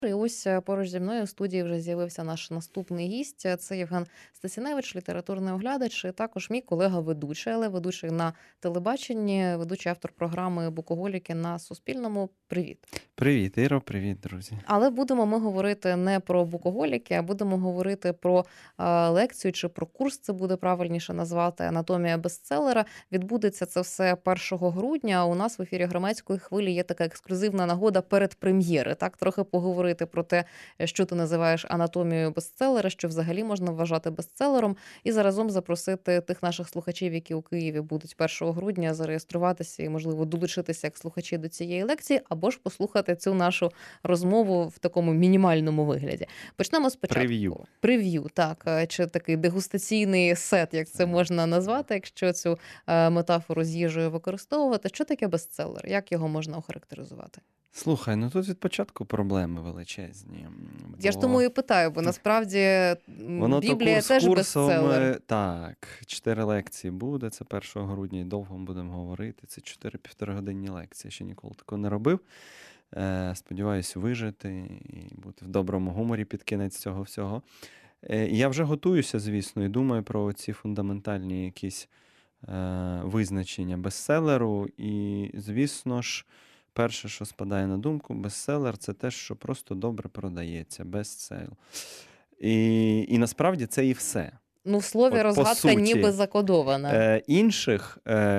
І ось поруч зі мною в студії вже з'явився наш наступний гість. Це Євген Стасіневич, літературний оглядач, і також мій колега-ведучий, але ведучий на телебаченні, ведучий автор програми «Букоголіки» на Суспільному. Привіт. Привіт, Іро, привіт, друзі. Але будемо ми говорити не про букоголіки, а будемо говорити про лекцію чи про курс, це буде правильніше назвати, «Анатомія бестселера». Відбудеться це все 1 грудня. У нас в ефірі «Громадської хвилі» є така ексклюзивна нагода передпрем'єри. Так, трохи поговорити про те, що ти називаєш анатомією бестселера, що взагалі можна вважати бестселером, і заразом запросити тих наших слухачів, які у Києві будуть 1 грудня, зареєструватися і, можливо, долучитися як слухачі до цієї лекції, або ж послухати цю нашу розмову в такому мінімальному вигляді. Почнемо спочатку. Прев'ю, так, чи такий дегустаційний сет, як це можна назвати, якщо цю метафору з їжею використовувати. Що таке бестселер? Як його можна охарактеризувати? Слухай, ну тут від початку проблеми величезні. Я ж тому і питаю, бо насправді Біблія теж бестселер. Так, 4 лекції буде, це 1 грудня, і довго ми будемо говорити. Це 4 півторагодинні лекції, я ще ніколи такого не робив. Сподіваюсь вижити і бути в доброму гуморі під кінець цього всього. Я вже готуюся, звісно, і думаю про ці фундаментальні якісь визначення бестселеру. І, звісно ж, перше, що спадає на думку, бестселер – це те, що просто добре продається, бестсейл. І насправді це і все. Ну, в слові розгадка ніби закодована. Інших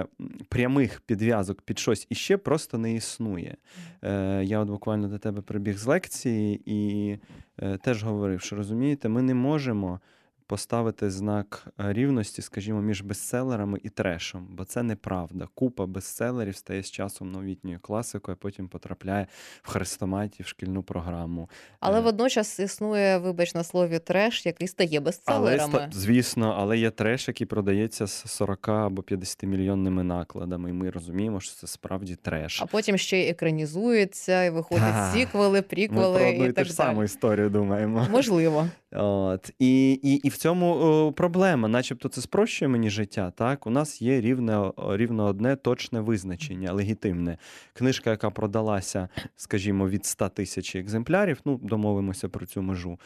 прямих підв'язок під щось іще просто не існує. Я от буквально до тебе прибіг з лекції і теж говорив, що, розумієте, ми не можемо поставити знак рівності, скажімо, між бестселерами і трешем, бо це неправда. Купа бестселерів стає з часом новітньою класикою, а потім потрапляє в хрестоматі, в шкільну програму. Але водночас існує, вибач на слові, треш, який стає бестселерами. Звісно, але є треш, який продається з 40 або 50 мільйонними накладами, і ми розуміємо, що це справді треш. А потім ще й екранізується, і виходять сіквели, приквели. Ми про одну і так ту ж саму історію думаємо. Можливо. От. І в цьому проблема, начебто це спрощує мені життя, так? У нас є рівно одне точне визначення, легітимне. Книжка, яка продалася, скажімо, від 100 тисяч екземплярів, ну, домовимося про цю межу,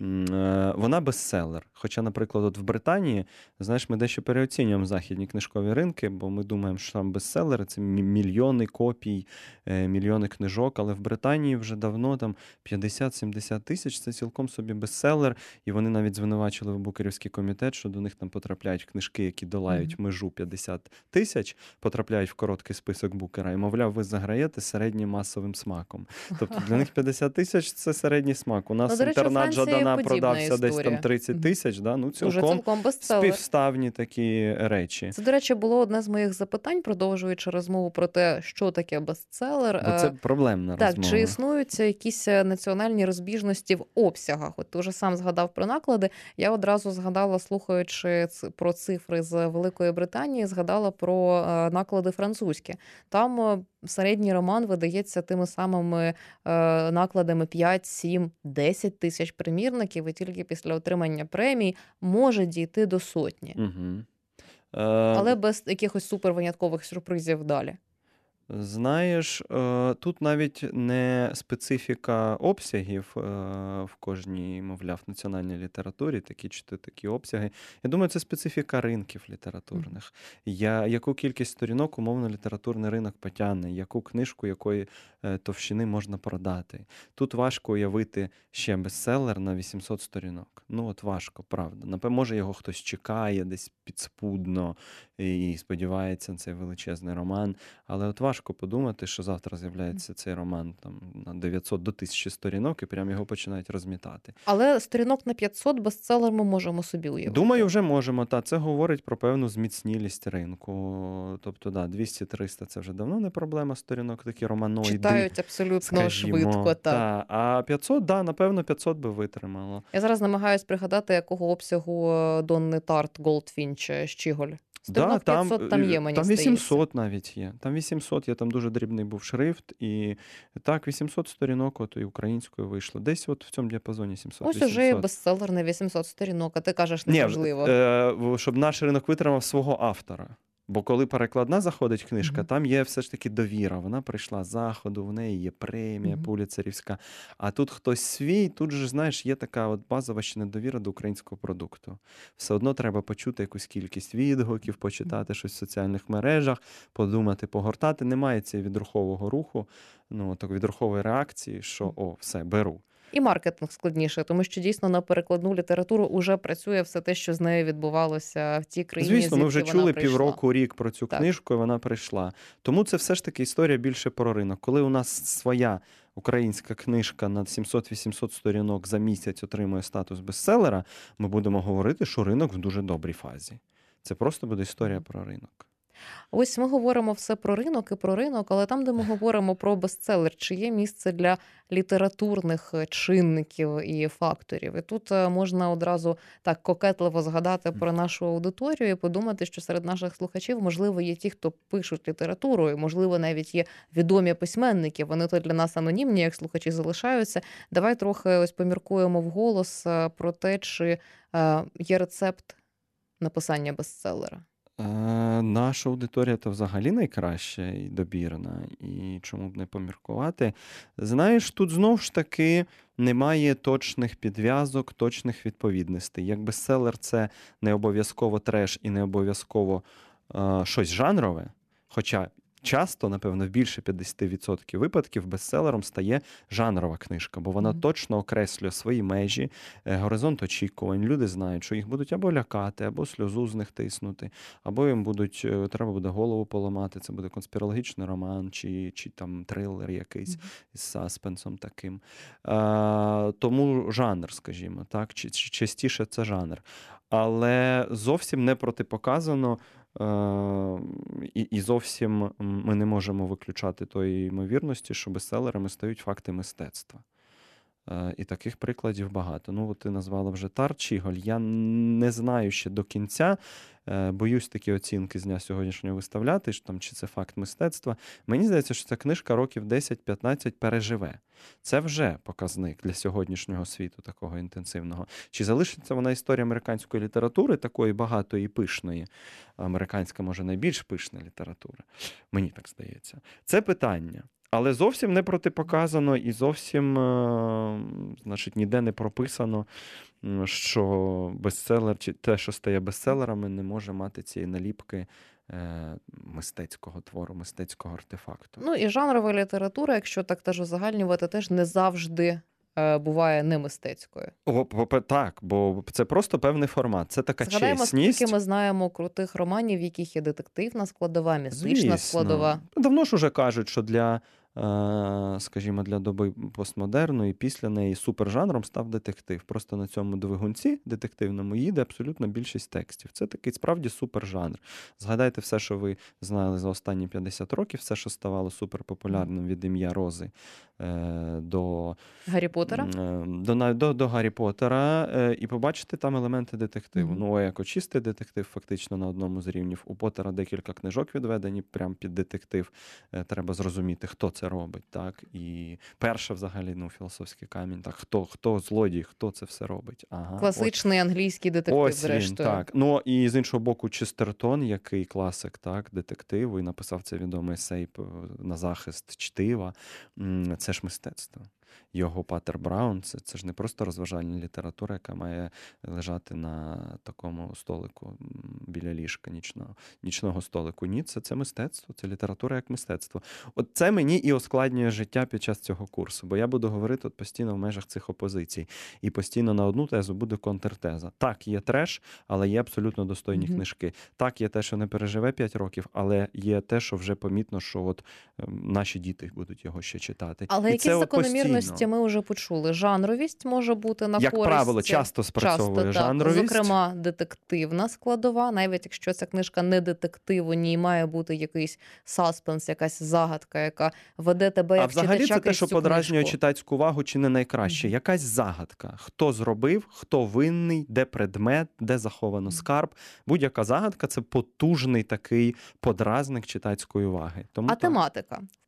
вона бестселер. Хоча, наприклад, от в Британії, знаєш, ми дещо переоцінюємо західні книжкові ринки, бо ми думаємо, що там бестселери – це мільйони копій, мільйони книжок, але в Британії вже давно там 50-70 тисяч – це цілком собі бестселер, і вони навіть звинувачили в Букерівський комітет, що до них там потрапляють книжки, які долають межу 50 тисяч, потрапляють в короткий список Букера, і, мовляв, ви заграєте середнім масовим смаком. Тобто для них 50 тисяч – це середній смак. У нас інтернат Жадана продався десь там 30 тисяч, да? Ну, цілком співставні такі речі. Це, до речі, було одне з моїх запитань, продовжуючи розмову про те, що таке бестселер. Бо це проблемна розмова. Так, чи існують якісь національні розбіжності в обсягах? От ти вже сам згадав про наклади. Я одразу згадала, слухаючи про цифри з Великої Британії, згадала про наклади французькі. Там середній роман видається тими самими накладами 5, 7, 10 тисяч примірників, і тільки після отримання премій може дійти до сотні. Угу. Але без якихось супервиняткових сюрпризів далі. Знаєш, тут навіть не специфіка обсягів в кожній, мовляв, національній літературі, такі обсяги. Я думаю, це специфіка ринків літературних. Яку кількість сторінок умовно літературний ринок потягне, яку книжку, якої товщини можна продати. Тут важко уявити ще бестселер на 800 сторінок. Ну от важко, правда. Напевно, може його хтось чекає десь підспудно і сподівається на цей величезний роман, але от важко подумати, що завтра з'являється цей роман там на 900 до 1000 сторінок і прямо його починають розмітати. Але сторінок на 500 бестселер ми можемо собі уявити. Думаю, вже можемо. Це говорить про певну зміцнілість ринку. Тобто, 200-300 – це вже давно не проблема сторінок, такі романоїди. Читають абсолютно швидко. Так. А 500, напевно, 500 би витримало. Я зараз намагаюсь пригадати, якого обсягу Донни Тарт Голдфінч Щіголь. Сторінок 500 там є, мені здається. Там 800 навіть є. Там 800 є, там дуже дрібний був шрифт. І так, 800 сторінок от і українською вийшло. Десь от в цьому діапазоні 700-800. Ось уже є бестселер на 800 сторінок, а ти кажеш неможливо. Щоб наш ринок витримав свого автора. Бо коли перекладна заходить книжка, Мгм. там є все ж таки довіра. Вона прийшла з заходу, в неї є премія Мгм. пуліцерівська. А тут хтось свій, тут же, знаєш, є така от базова ще недовіра до українського продукту. Все одно треба почути якусь кількість відгуків, почитати щось в соціальних мережах, подумати, погортати. Немає цієї відрухового руху, ну, так, відрухової реакції, що о, все, беру. І маркетинг складніше, тому що дійсно на перекладну літературу уже працює все те, що з нею відбувалося в тій країні, Звісно, ми вже звідки вона чули прийшла. півроку, рік про цю Так. книжку, і вона прийшла. Тому це все ж таки історія більше про ринок. Коли у нас своя українська книжка на 700-800 сторінок за місяць отримує статус бестселера, ми будемо говорити, що ринок в дуже добрій фазі. Це просто буде історія Мгм. про ринок. Ось ми говоримо все про ринок і про ринок, але там, де ми говоримо про бестселер, чи є місце для літературних чинників і факторів? І тут можна одразу так кокетливо згадати про нашу аудиторію і подумати, що серед наших слухачів, можливо, є ті, хто пишуть літературу, і, можливо, навіть є відомі письменники. Вони то для нас анонімні, як слухачі залишаються. Давай трохи ось поміркуємо вголос про те, чи є рецепт написання бестселера. Наша аудиторія то взагалі найкраща і добірна, і чому б не поміркувати. Знаєш, тут знову ж таки немає точних підв'язок, точних відповідностей. Як бестселер це не обов'язково треш і не обов'язково щось жанрове, хоча часто, напевно, в більше 50% випадків бестселером стає жанрова книжка, бо вона Мгм. точно окреслює свої межі, горизонт очікувань. Люди знають, що їх будуть або лякати, або сльозу з них тиснути, або їм треба буде голову поламати. Це буде конспірологічний роман, чи там трилер якийсь Мгм. з саспенсом таким. Тому жанр, скажімо, так, частіше це жанр. Але зовсім не протипоказано. І зовсім ми не можемо виключати тої ймовірності, що бестселерами стають факти мистецтва. І таких прикладів багато. Ну, от ти назвала вже Тар Чіголь. Я не знаю ще до кінця. Боюсь такі оцінки з дня сьогоднішнього виставляти, що там, чи це факт мистецтва. Мені здається, що ця книжка років 10-15 переживе. Це вже показник для сьогоднішнього світу такого інтенсивного. Чи залишиться вона історія американської літератури, такої багатої і пишної? Американська, може, найбільш пишна література. Мені так здається. Це питання. Але зовсім не протипоказано і зовсім, значить, ніде не прописано, що бестселер, чи те, що стає бестселерами, не може мати цієї наліпки мистецького твору, мистецького артефакту. Ну і жанрова література, якщо так теж узагальнювати, теж не завжди буває не мистецькою. Так, бо це просто певний формат. Це така Згадаємо, чесність. скільки ми знаємо крутих романів, в яких є детективна складова, містична складова. Давно ж уже кажуть, що скажімо, для доби постмодерну і після неї супержанром став детектив. Просто на цьому двигунці детективному їде абсолютно більшість текстів. Це такий справді супержанр. Згадайте все, що ви знали за останні 50 років, все, що ставало суперпопулярним від ім'я Рози до Гаррі Поттера. до Гаррі Поттера, і побачите там елементи детективу. Мгм. Ну, як чистий детектив фактично на одному з рівнів. У Поттера декілька книжок відведені прямо під детектив. Треба зрозуміти, хто це робить. Так? І перше взагалі, філософський камінь. Так? Хто злодій, хто це все робить. Ага, Класичний англійський детектив, ось він, зрештою. так. Ну, і з іншого боку, Честертон, який класик, так, детективу, і написав цей відомий есей на захист чтива. Це ж мистецтво. Його Паттер Браун, це ж не просто розважальна література, яка має лежати на такому столику біля ліжка нічного столику. Ні, це мистецтво, це література як мистецтво. От це мені і ускладнює життя під час цього курсу, бо я буду говорити от постійно в межах цих опозицій. І постійно на одну тезу буде контртеза. Так, є треш, але є абсолютно достойні книжки. Так, є те, що не переживе 5 років, але є те, що вже помітно, що от наші діти будуть його ще читати. Але і якісь це закономірності ми вже почули. Жанровість може бути на як користь. правило, часто спрацьовує так. жанровість. Зокрема, детективна складова, навіть якщо ця книжка не детектив, у ній має бути якийсь саспенс, якась загадка, яка веде тебе як читача. А взагалі це те, що цю подразнює книжку. читацьку увагу, чи не найкраще. Якась загадка. Хто зробив, хто винний, де предмет, де заховано скарб. Будь-яка загадка – це потужний такий подразник читацької уваги. Тому А тематика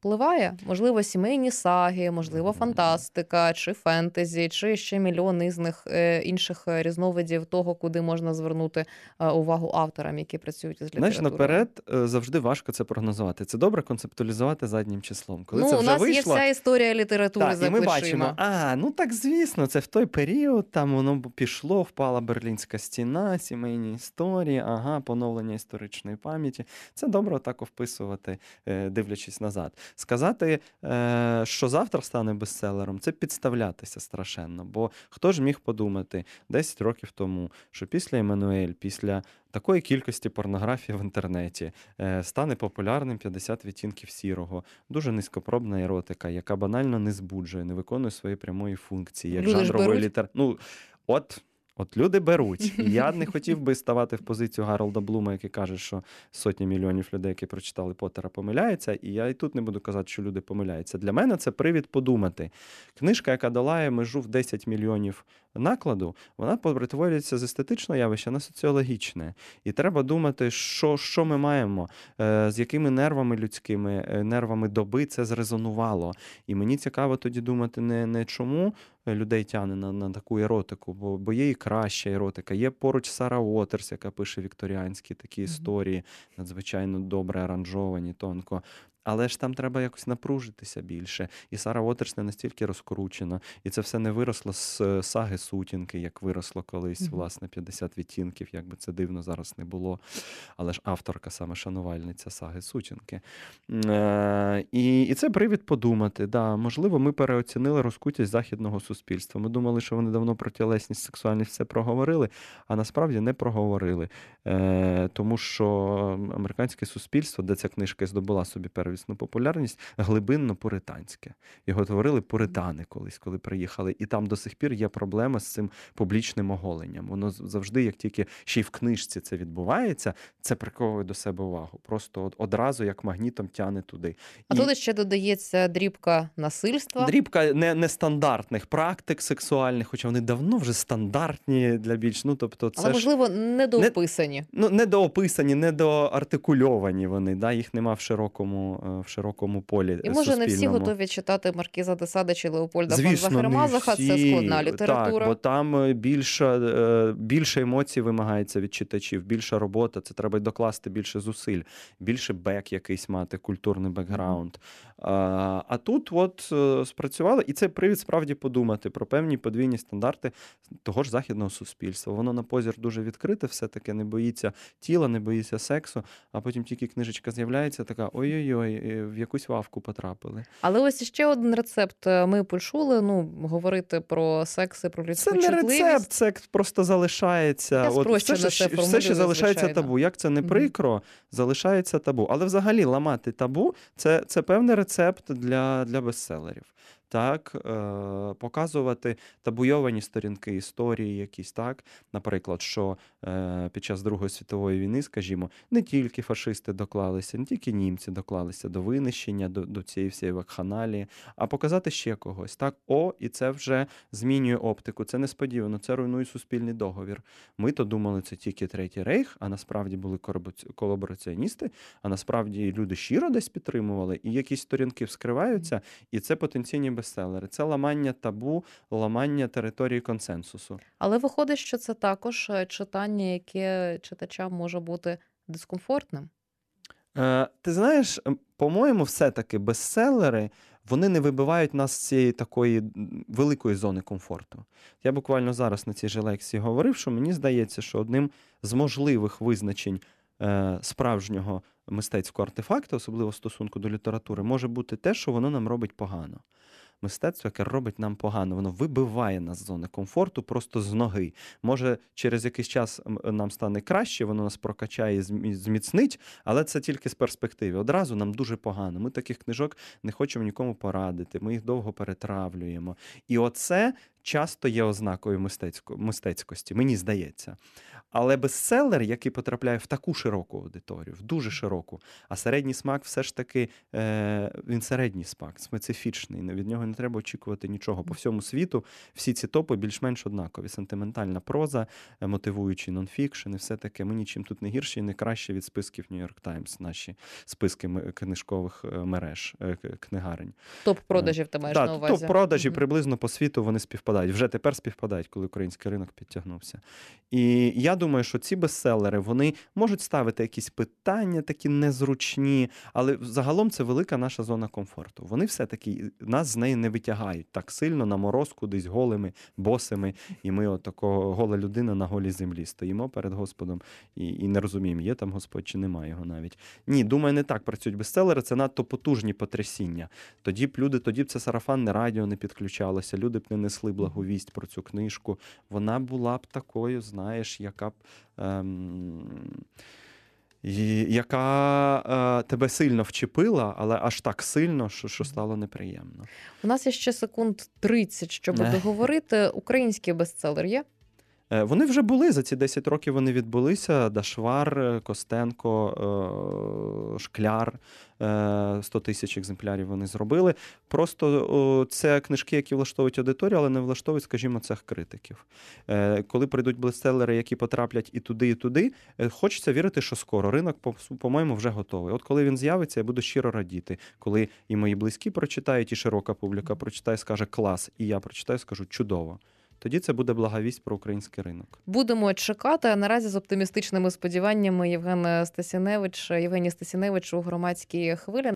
впливає? Можливо, сімейні саги, можливо, фантастика, чи фентезі, чи ще мільйон інших різновидів того, куди можна звернути увагу авторам, які працюють із Знаєш, літературою. наперед завжди важко це прогнозувати. Це добре концептуалізувати заднім числом. Коли це Ну, у вже нас є вийшло, вся історія літератури так, за і ми бачимо, плечима. ну так звісно, це в той період, там воно пішло, впала Берлінська стіна, сімейні історії, ага, поновлення історичної пам'яті. Це добре так вписувати, дивлячись назад. Сказати, що завтра стане бестселером, це підставлятися страшенно. Бо хто ж міг подумати 10 років тому, що після Еммануель, після такої кількості порнографії в інтернеті стане популярним 50 відтінків сірого. Дуже низькопробна еротика, яка банально не збуджує, не виконує своєї прямої функції, як Люди ж жанрової беруть. літератури. Ну, от люди беруть. І я не хотів би ставати в позицію Гаролда Блума, який каже, що сотні мільйонів людей, які прочитали Поттера, помиляються. І я і тут не буду казати, що люди помиляються. Для мене це привід подумати. Книжка, яка долає межу в 10 мільйонів накладу, вона перетворюється з естетичного явища на соціологічне. І треба думати, що ми маємо, з якими нервами людськими, нервами доби це зрезонувало. І мені цікаво тоді думати не чому людей тягне на таку еротику, бо є і краща еротика. Є поруч Сара Уотерс, яка пише вікторіанські такі історії, надзвичайно добре аранжовані, тонко. Але ж там треба якось напружитися більше. І Сара Уотерс не настільки розкручена. І це все не виросло з саги Сутінки, як виросло колись, власне, 50 відтінків, як би це дивно зараз не було. Але ж авторка саме шанувальниця саги Сутінки. І це привід подумати. Да, можливо, ми переоцінили розкутість західного суспільства. Ми думали, що вони давно про тілесність, сексуальність все проговорили, а насправді не проговорили. Тому що американське суспільство, де ця книжка здобула собі первісну популярність, глибинно пуританське. Його творили пуритани колись, коли приїхали. І там до сих пір є проблема з цим публічним оголенням. Воно завжди, як тільки ще й в книжці це відбувається, це приковує до себе увагу. Просто одразу, як магнітом, тягне туди. А тут ще додається дрібка насильства. Дрібка нестандартних практик сексуальних, хоча вони давно вже стандартні для більш, тобто це Але, можливо, недоописані. Недоописані, недоартикульовані вони, да? Їх нема в широкому полі І, може, не всі суспільному. готові читати Маркіза де Сада чи Леопольда фон Звісно, не Захермазаха. Це всі. складна література. Так, бо там більше емоцій вимагається від читачів, більша робота, це треба й докласти більше зусиль, більше бек якийсь мати, культурний бекграунд. А тут спрацювало, і це привід справді подумати про певні подвійні стандарти того ж західного суспільства. Воно на позір дуже відкрите, все-таки не боїться тіла, не боїться сексу, а потім тільки книжечка з'являється, така ой-ой-ой, в якусь вавку потрапили. Але ось ще один рецепт ми почули, говорити про секс і про людську чутливість. Це не рецепт, це просто залишається. Все ще залишається звичайно. табу. Як це не прикро, залишається табу. Але взагалі ламати табу – це певний рецепт для бестселерів. Так, показувати табуйовані сторінки історії якісь, так, наприклад, що під час Другої світової війни, скажімо, не тільки фашисти доклалися, не тільки німці доклалися до винищення, до цієї всієї вакханалії, а показати ще когось, так, і це вже змінює оптику, це несподівано, це руйнує суспільний договір. Ми-то думали, це тільки Третій Рейх, а насправді були колабораціоністи, а насправді люди щиро десь підтримували, і якісь сторінки вскриваються, і це потенційні бестселери. Це ламання табу, ламання території консенсусу. Але виходить, що це також читання, яке читачам може бути дискомфортним. Ти знаєш, по-моєму, все-таки бестселери, вони не вибивають нас з цієї такої великої зони комфорту. Я буквально зараз на цій же лекції говорив, що мені здається, що одним з можливих визначень справжнього мистецького артефакту, особливо в стосунку до літератури, може бути те, що воно нам робить погано. Мистецтво, яке робить нам погано, воно вибиває нас з зони комфорту просто з ноги. Може, через якийсь час нам стане краще, воно нас прокачає і зміцнить, але це тільки з перспективи. Одразу нам дуже погано. Ми таких книжок не хочемо нікому порадити, ми їх довго перетравлюємо. І оце часто є ознакою мистецькості, мені здається. Але бестселер, який потрапляє в таку широку аудиторію, в дуже широку, а середній смак все ж таки, він середній смак, специфічний, від нього не треба очікувати нічого. По всьому світу всі ці топи більш-менш однакові. Сентиментальна проза, мотивуючий нонфікшн і все таке. Ми нічим тут не гірші і не краще від списків New York Times, наші списки книжкових мереж, книгарень. Топ-продажів ти маєш на увазі? Топ-продажі приблизно по світу вони співпадають. Вже тепер співпадають, коли український ринок підтягнувся. І я думаю, що ці бестселери, вони можуть ставити якісь питання такі незручні, але загалом це велика наша зона комфорту. Вони все-таки нас з неї не витягають так сильно на мороз кудись голими, босими, і ми отако гола людина на голій землі стоїмо перед Господом і не розуміємо, є там Господь чи немає його навіть. Ні, думаю, не так працюють бестселери, це надто потужні потрясіння. Тоді б це сарафанне радіо не підключалося, люди б не несли благовість про цю книжку. Вона була б такою, знаєш, яка тебе сильно вчепила, але аж так сильно, що стало неприємно. У нас є ще секунд 30, щоб договорити. Український бестселер є? Вони вже були, за ці 10 років вони відбулися. Дашвар, Костенко, Шкляр, 100 тисяч екземплярів вони зробили. Просто це книжки, які влаштовують аудиторію, але не влаштовують, скажімо, цех критиків. Коли прийдуть бестселери, які потраплять і туди, хочеться вірити, що скоро. Ринок, по-моєму, вже готовий. От коли він з'явиться, я буду щиро радіти. Коли і мої близькі прочитають, і широка публіка прочитає, скаже «клас», і я прочитаю, скажу «чудово». Тоді це буде благовість про український ринок. Будемо чекати. А наразі з оптимістичними сподіваннями Євгеній Стасіневич у «Громадській хвилі».